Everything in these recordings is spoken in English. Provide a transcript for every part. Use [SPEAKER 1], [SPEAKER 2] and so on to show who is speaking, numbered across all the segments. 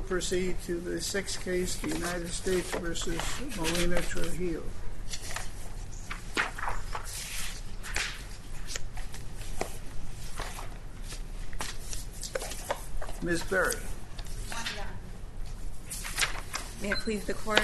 [SPEAKER 1] proceed to the sixth case, the United States versus Molina Trujillo. Ms. Berry.
[SPEAKER 2] May it please the court.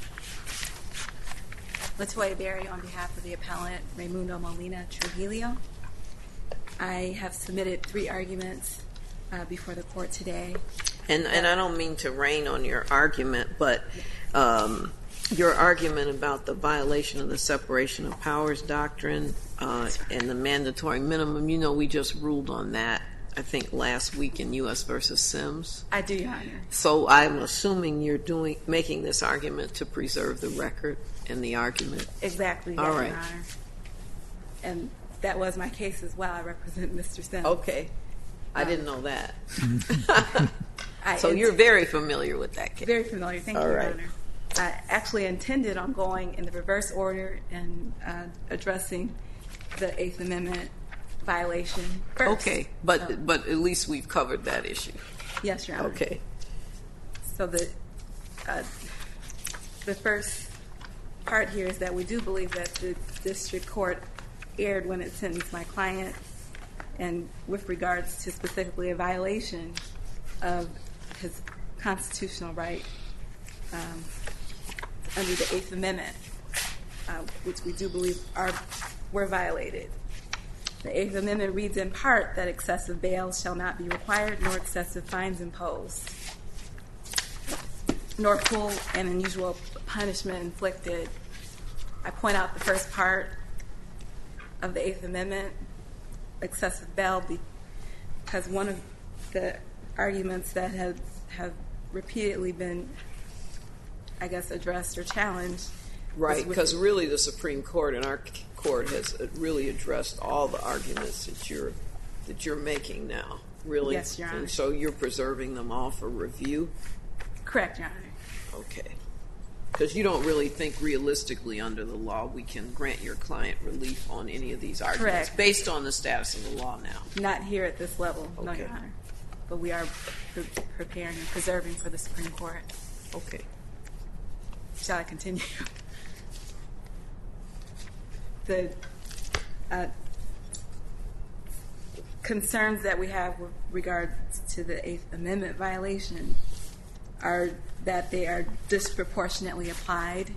[SPEAKER 2] Latoya Berry on behalf of the appellant Raimundo Molina Trujillo. I have submitted 3 arguments before the court today.
[SPEAKER 3] And I don't mean to rain on your argument, but your argument about the violation of the separation of powers doctrine and the mandatory minimum, you know, we just ruled on that, I think, last week in U.S. versus Sims.
[SPEAKER 2] I do, Your Honor.
[SPEAKER 3] So I'm assuming you're making this argument to preserve the record and the argument.
[SPEAKER 2] Exactly, yes,
[SPEAKER 3] all right.
[SPEAKER 2] Your Honor. And that was my case as well. I represent Mr. Sims.
[SPEAKER 3] Okay. I didn't know that. So you're very familiar with that case.
[SPEAKER 2] Very familiar. Thank you, Your Honor. I actually intended on going in the reverse order and addressing the 8th Amendment violation first.
[SPEAKER 3] Okay, but at least we've covered that issue.
[SPEAKER 2] Yes, Your Honor.
[SPEAKER 3] Okay.
[SPEAKER 2] So the first part here is that we do believe that the district court erred when it sentenced my client, and with regards to specifically a violation of his constitutional right under the 8th Amendment, which we do believe were violated. The 8th Amendment reads in part that excessive bail shall not be required, nor excessive fines imposed, nor cruel and unusual punishment inflicted. I point out the first part of the 8th Amendment, excessive bail, because one of the arguments that have repeatedly been, I guess, addressed or challenged.
[SPEAKER 3] Right, because really the Supreme Court and our court has really addressed all the arguments that you're making now. Really?
[SPEAKER 2] Yes, Your Honor.
[SPEAKER 3] And so you're preserving them all for review?
[SPEAKER 2] Correct, Your Honor.
[SPEAKER 3] Okay. Because you don't really think realistically under the law we can grant your client relief on any of these arguments.
[SPEAKER 2] Correct.
[SPEAKER 3] Based on the status of the law now.
[SPEAKER 2] Not here at this level,
[SPEAKER 3] Okay.
[SPEAKER 2] no, Your Honor. But we are preparing and preserving for the Supreme Court.
[SPEAKER 3] Okay.
[SPEAKER 2] Shall I continue? The concerns that we have with regards to the 8th Amendment violation are that they are disproportionately applied.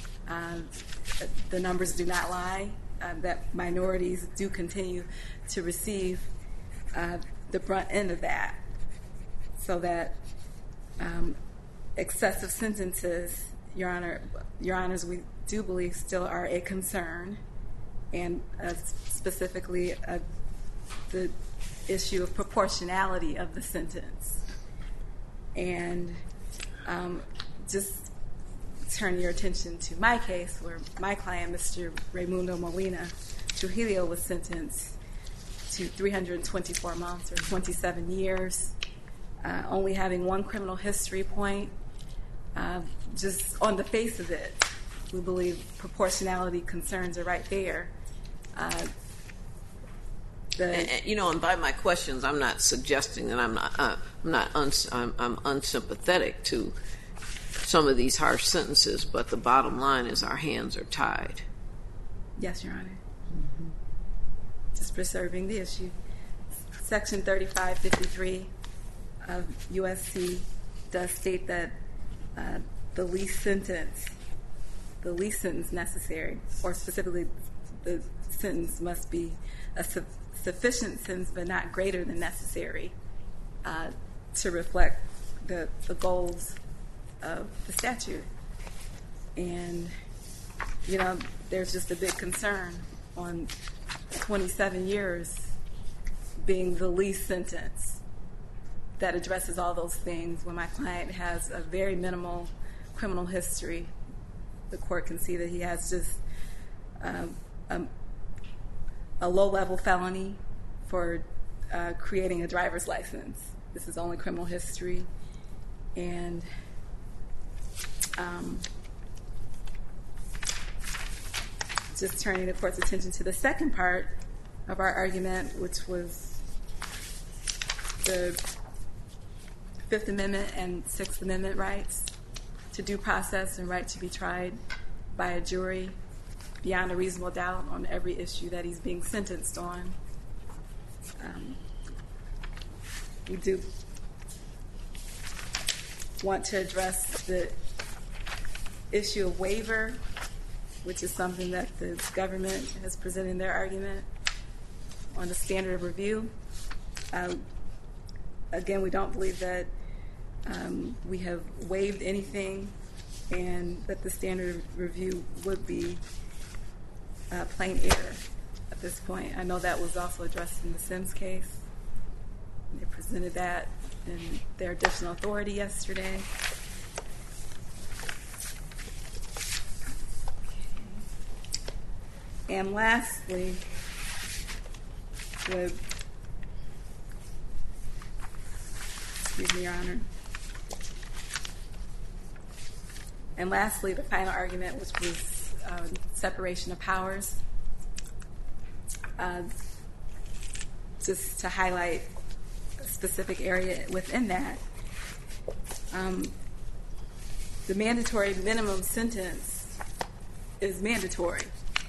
[SPEAKER 2] The numbers do not lie, that minorities do continue to receive the brunt end of that, so that excessive sentences, Your Honors, we do believe still are a concern, and specifically the issue of proportionality of the sentence. And just turn your attention to my case, where my client, Mr. Raimundo Molina Trujillo, was sentenced to 324 months or 27 years, only having 1 criminal history point. Just on the face of it, we believe proportionality concerns are right there.
[SPEAKER 3] And by my questions, I'm not suggesting that I'm unsympathetic to some of these harsh sentences, but the bottom line is our hands are tied.
[SPEAKER 2] Yes, Your Honor. Mm-hmm. Just preserving the issue. Section 3553 of USC does state that the least sentence necessary, or specifically the sentence must be a sufficient sentence but not greater than necessary to reflect the goals of the statute. And, there's just a big concern on 27 years being the least sentence that addresses all those things when my client has a very minimal criminal history. The court can see that he has just a low-level felony for creating a driver's license. This is only criminal history. And just turning the court's attention to the second part of our argument, which was the Fifth Amendment and Sixth Amendment rights to due process and right to be tried by a jury beyond a reasonable doubt on every issue that he's being sentenced on. We do want to address the issue of waiver, which is something that the government has presented in their argument on the standard of review. Again, we don't believe that we have waived anything and that the standard of review would be plain error at this point. I know that was also addressed in the Sims case. They presented that in their additional authority yesterday. And lastly, excuse me, Your Honor. And lastly, the final argument, which was separation of powers. Just to highlight a specific area within that, the mandatory minimum sentence is mandatory,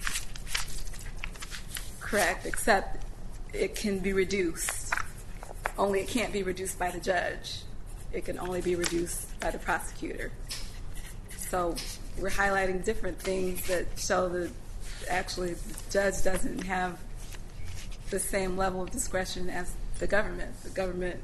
[SPEAKER 2] correct, except it can be reduced. Only it can't be reduced by the judge. It can only be reduced by the prosecutor. So we're highlighting different things that show that actually the judge doesn't have the same level of discretion as the government. The government,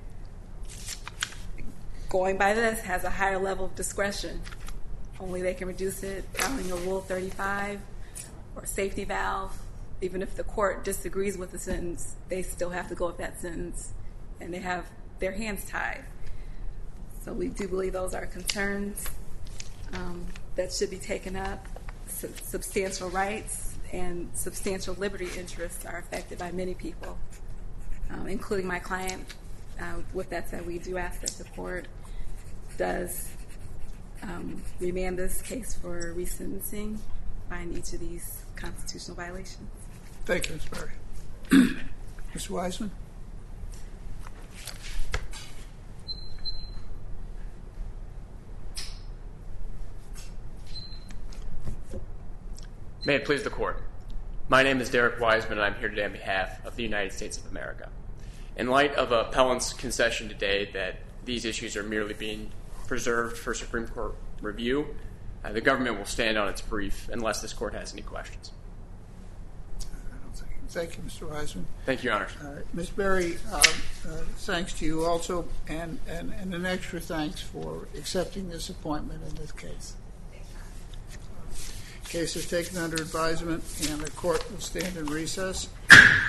[SPEAKER 2] going by this, has a higher level of discretion. Only they can reduce it following a Rule 35 or safety valve. Even if the court disagrees with the sentence, they still have to go with that sentence, and they have their hands tied. So we do believe those are concerns that should be taken up. Substantial rights and substantial liberty interests are affected by many people, including my client. With that said, we do ask that the court does remand this case for resentencing, find each of these constitutional violations.
[SPEAKER 1] Thank you, Ms. Berry. Mr. Wiseman?
[SPEAKER 4] May it please the Court. My name is Derek Wiseman, and I'm here today on behalf of the United States of America. In light of appellant's concession today that these issues are merely being preserved for Supreme Court review, the government will stand on its brief unless this Court has any questions.
[SPEAKER 1] Thank you, Mr. Wiseman.
[SPEAKER 4] Thank you, Your Honor.
[SPEAKER 1] Ms. Berry, thanks to you also, and an extra thanks for accepting this appointment in this case. Case is taken under advisement, and the court will stand in recess.